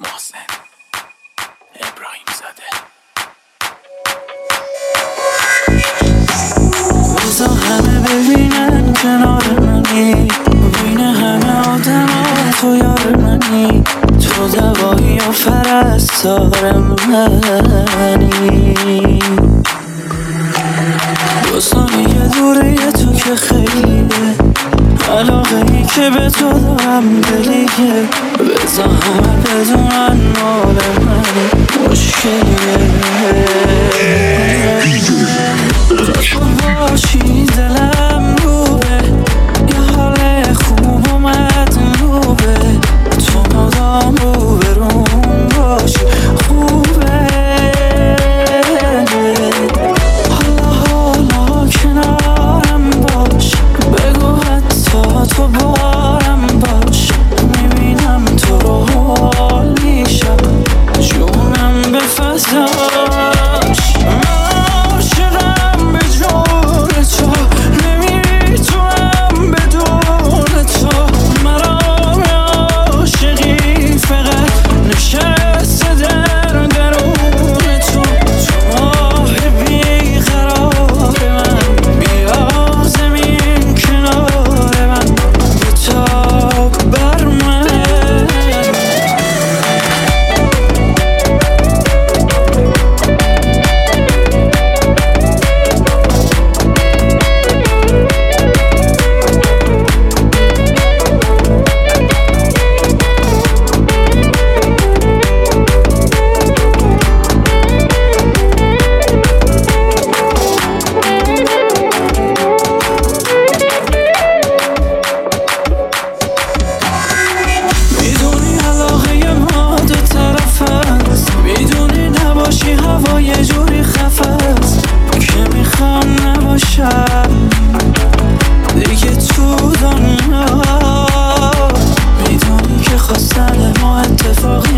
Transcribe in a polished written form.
محسن ابراهیم زاده. روزا همه ببینن کنار منی، بین همه آدم ها تو یار منی، تو دوایی و فرستار منی. دو ثانیه دوره تو که خیلیه، علاقه ای که به تو دارم دلیه، بزا همه بدونن مال منی، مشکلیه. تو باشی دلم روبه، یه حال خوب اومد روبه، تو مدام رو برون باشی خوبه. حالا کنارم باش، بگو حتی تو بارم باش، میبینم تو رو حال میشم، جونم به فضاش. دیگه تو دنیا میدونی که خواستن ما اتفاقی